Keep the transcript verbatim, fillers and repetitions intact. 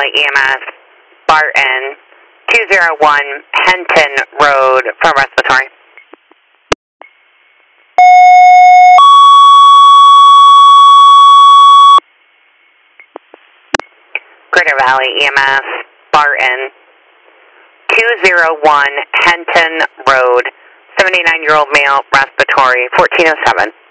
Valley E M S, Barton, two zero one Henton Road for respiratory. Greater Valley E M S, Barton, two zero one Henton Road, seventy-nine-year-old male, respiratory, fourteen oh seven.